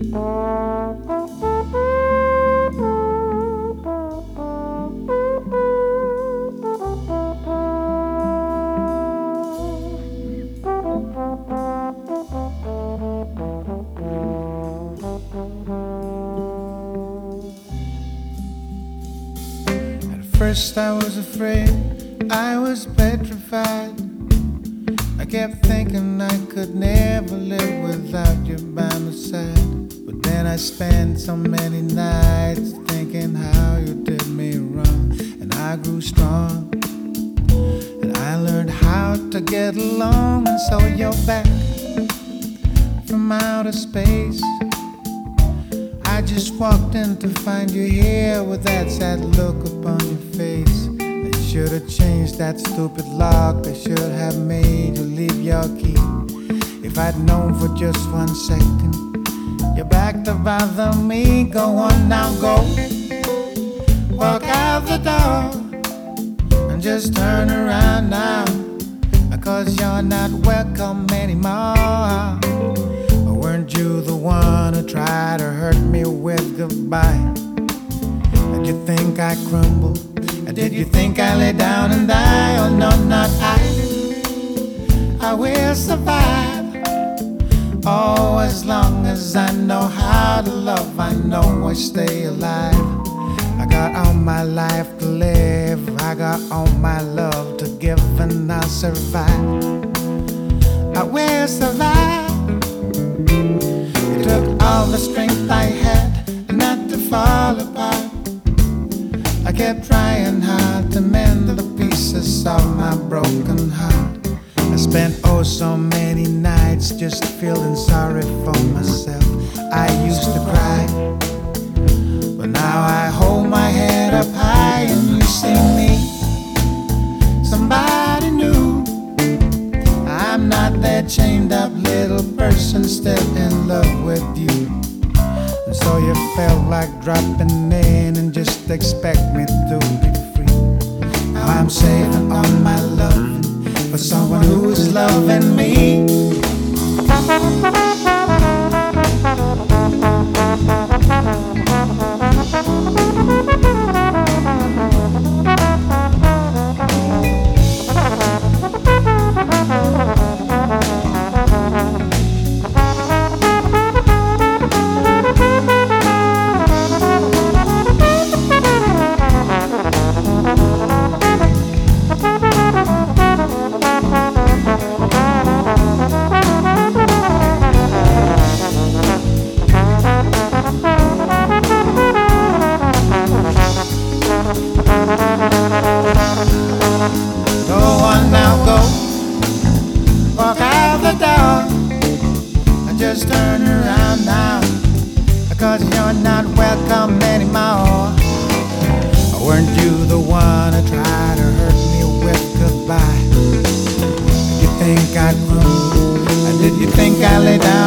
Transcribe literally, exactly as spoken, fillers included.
First I was afraid, I was petrified. I kept thinking I could never live without you by my side. But then I spent so many nights thinking how you did me wrong. And I grew strong, and I learned how to get along. And so you're back from outer space. I just walked in to find you here with that sad look upon your face. I should have changed that stupid lock. I should have made you leave your key. If I'd known for just one second you're back to bother me. Go on now, go. Walk out the door and just turn around now, because you're not welcome anymore. Weren't you the one who tried to hurt me with goodbye? Did you think I crumbled? Or did you think I lay down and die? Oh no, not I. I will survive. Oh, as long as I know how to love, I know I stay alive. I got all my life to live, I got all my love to give, and I'll survive. I will survive. It took all the strength I had not to fall apart. I kept trying hard to mend the pieces of my broken heart. I spent oh so many nights just feeling sorry for myself. I used to cry, but now I hold my head up high and you see me, somebody new. I'm not that chained up little person still in love with you. And so you felt like dropping in and just expect me to be free. Now I'm saving all my love for someone who's loving me. Just turn around now, because you're not welcome anymore. Weren't you the one who tried to hurt me with goodbye? Did you think I'd run? Or did you think I lay down